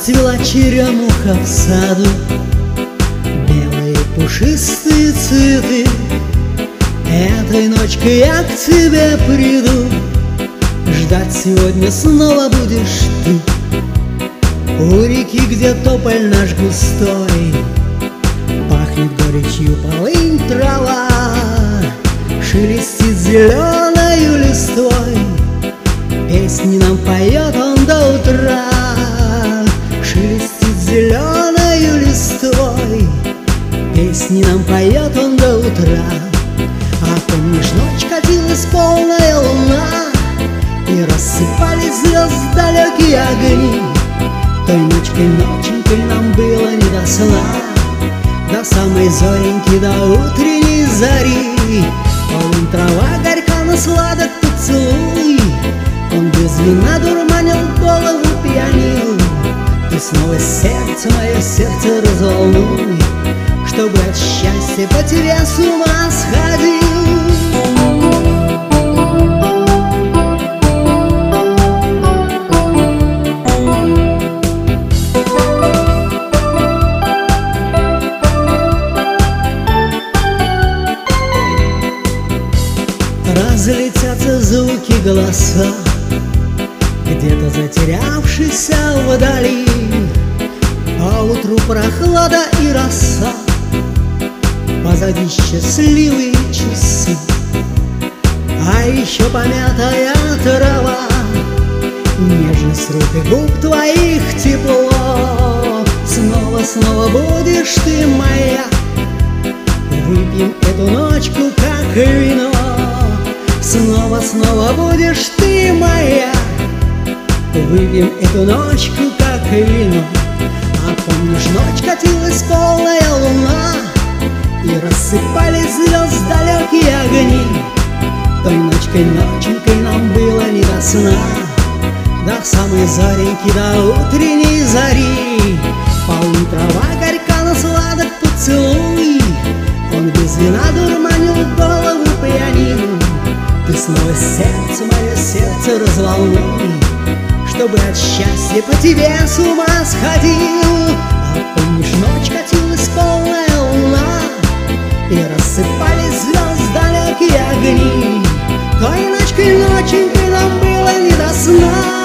Расцвела черемуха в саду, белые пушистые цветы. Этой ночкой я к тебе приду, ждать сегодня снова будешь ты. У реки, где тополь наш густой, пахнет горечью полынь трава, шелестит зеленою листвой, песни нам поет он до утра. Шелестит зеленою листвой, песни нам поет он до утра. А помнишь, ночь катилась полная луна, и рассыпались звезд далекие огни. Той ночкой нам было не до сна, до самой зореньки, до утренней зари. Полынь трава горька, но сладок поцелуй, он без вина дурманил, голову пьянил. И снова сердце, мое сердце разволнуй, чтобы от счастья по тебе с ума сходил. Разлетятся звуки, голоса, где-то затерявшийся вдали. А утру прохлада и роса, позади счастливые часы. А еще помятая трава, нежность рук и губ твоих тепло. Снова будешь ты моя, выпьем эту ночку как вино. Снова будешь ты моя, выпьем эту ночку как вино. А помнишь, ночь катилась полная луна, и рассыпались звезд далекие огни. Той ночкой нам было не до сна, до самой зореньки, до утренней зари. Полынь трава горька, но сладок поцелуй, он без вина дурманил, голову пьянил. Ты снова сердце, мое сердце разволнуй, чтобы от счастья по тебе с ума сходил. А помнишь, ночь катилась полная луна, и рассыпались звезд далекие огни. Той ночкой нам было не до сна.